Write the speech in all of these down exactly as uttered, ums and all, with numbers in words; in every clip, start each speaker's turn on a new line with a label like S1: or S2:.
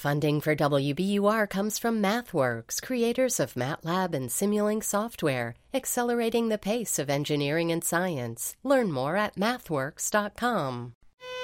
S1: Funding for W B U R comes from MathWorks, creators of MATLAB and Simulink software, accelerating the pace of engineering and science. Learn more at mathworks dot com.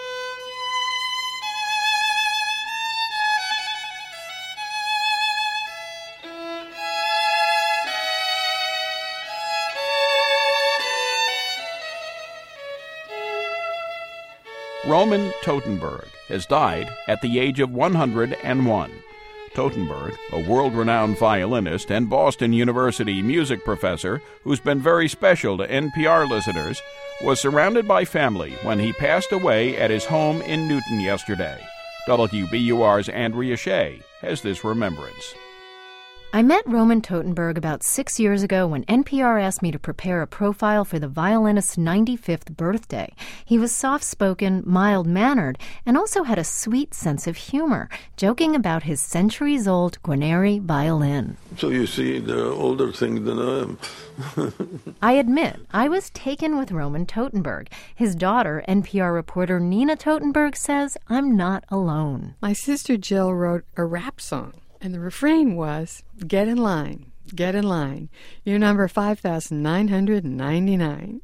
S2: Roman Totenberg has died at the age of one hundred and one. Totenberg, a world-renowned violinist and Boston University music professor who's been very special to N P R listeners, was surrounded by family when he passed away at his home in Newton yesterday. W B U R's Andrea Shea has this remembrance.
S3: I met Roman Totenberg about six years ago when N P R asked me to prepare a profile for the violinist's ninety-fifth birthday. He was soft-spoken, mild-mannered, and also had a sweet sense of humor, joking about his centuries-old Guarneri violin.
S4: So you see, they're older things than I am.
S3: I admit, I was taken with Roman Totenberg. His daughter, N P R reporter Nina Totenberg, says I'm not alone.
S5: My sister Jill wrote a rap song. And the refrain was, get in line, get in line. You're number five thousand nine hundred ninety-nine.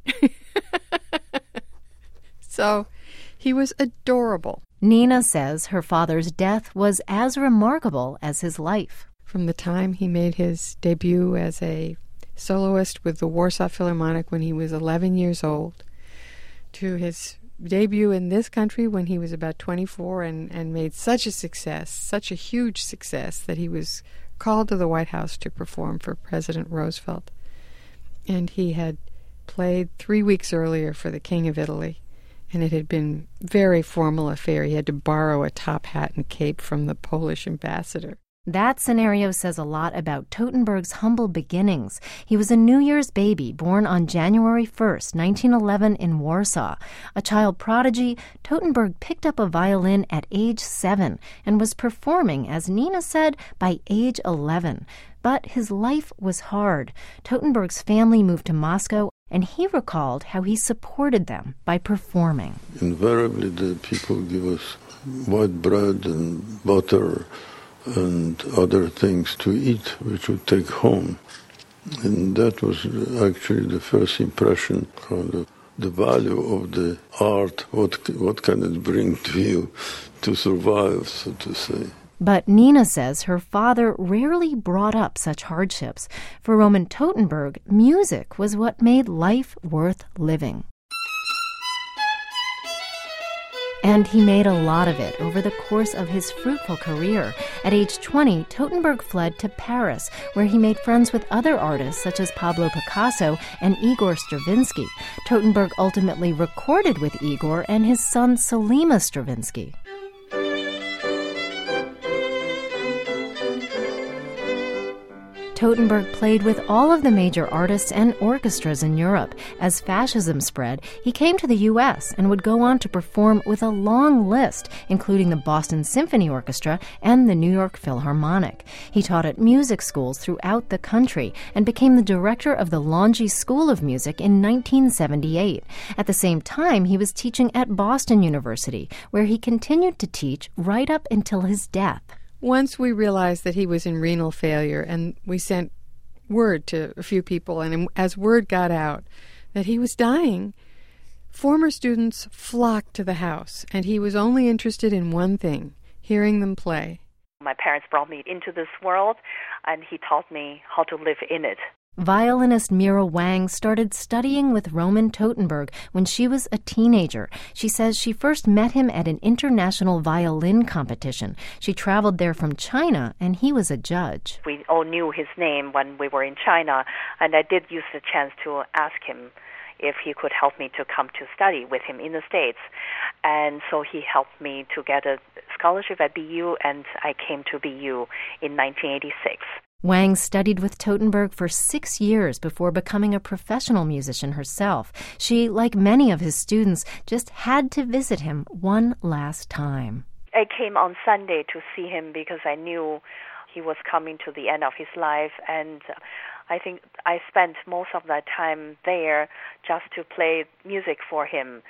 S5: So he was adorable.
S3: Nina says her father's death was as remarkable as his life.
S5: From the time he made his debut as a soloist with the Warsaw Philharmonic when he was eleven years old, to his debut in this country when he was about twenty-four and, and made such a success, such a huge success, that he was called to the White House to perform for President Roosevelt. And he had played three weeks earlier for the King of Italy, and it had been a very formal affair. He had to borrow a top hat and cape from the Polish ambassador.
S3: That scenario says a lot about Totenberg's humble beginnings. He was a New Year's baby born on January first, nineteen eleven in Warsaw. A child prodigy, Totenberg picked up a violin at age seven and was performing, as Nina said, by age eleven. But his life was hard. Totenberg's family moved to Moscow, and he recalled how he supported them by performing.
S4: Invariably, the people give us white bread and butter and other things to eat, which we take home. And that was actually the first impression of the, the value of the art, what, what can it bring to you to survive, so to say.
S3: But Nina says her father rarely brought up such hardships. For Roman Totenberg, music was what made life worth living. And he made a lot of it over the course of his fruitful career. At age twenty, Totenberg fled to Paris, where he made friends with other artists such as Pablo Picasso and Igor Stravinsky. Totenberg ultimately recorded with Igor and his son Selima Stravinsky. Totenberg played with all of the major artists and orchestras in Europe. As fascism spread, he came to the U S and would go on to perform with a long list, including the Boston Symphony Orchestra and the New York Philharmonic. He taught at music schools throughout the country and became the director of the Longy School of Music in nineteen seventy-eight. At the same time, he was teaching at Boston University, where he continued to teach right up until his death.
S5: Once we realized that he was in renal failure, and we sent word to a few people, and as word got out that he was dying, former students flocked to the house, and he was only interested in one thing, hearing them play.
S6: My parents brought me into this world, and he taught me how to live in it.
S3: Violinist Mira Wang started studying with Roman Totenberg when she was a teenager. She says she first met him at an international violin competition. She traveled there from China, and he was a judge.
S6: We all knew his name when we were in China, and I did use the chance to ask him if he could help me to come to study with him in the States. And so he helped me to get a scholarship at B U, and I came to B U in nineteen eighty-six.
S3: Wang studied with Totenberg for six years before becoming a professional musician herself. She, like many of his students, just had to visit him one last time.
S6: I came on Sunday to see him because I knew he was coming to the end of his life, and I think I spent most of that time there just to play music for him.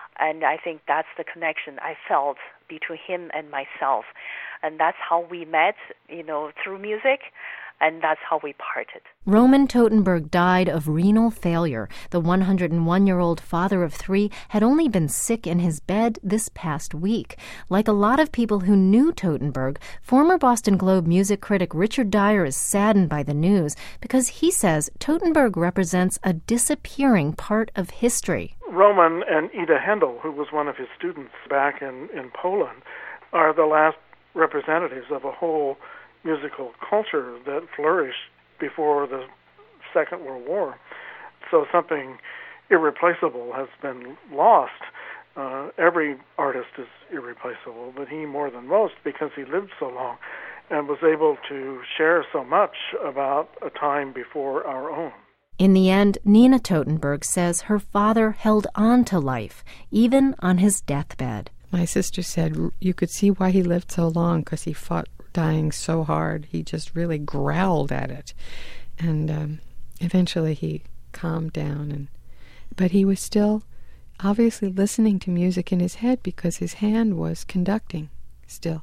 S6: And I think that's the connection I felt between him and myself. And that's how we met, you know, through music, and that's how we parted.
S3: Roman Totenberg died of renal failure. The one hundred one-year-old father of three had only been sick in his bed this past week. Like a lot of people who knew Totenberg, former Boston Globe music critic Richard Dyer is saddened by the news because he says Totenberg represents a disappearing part of history.
S7: Roman and Ida Handel, who was one of his students back in, in Poland, are the last representatives of a whole musical culture that flourished before the Second World War. So something irreplaceable has been lost. Uh, every artist is irreplaceable, but he more than most because he lived so long and was able to share so much about a time before our own.
S3: In the end, Nina Totenberg says her father held on to life, even on his deathbed.
S5: My sister said you could see why he lived so long, because he fought dying so hard. He just really growled at it. And um, eventually he calmed down. And but he was still obviously listening to music in his head because his hand was conducting still.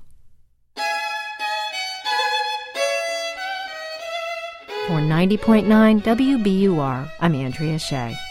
S3: For ninety point nine W B U R, I'm Andrea Shea.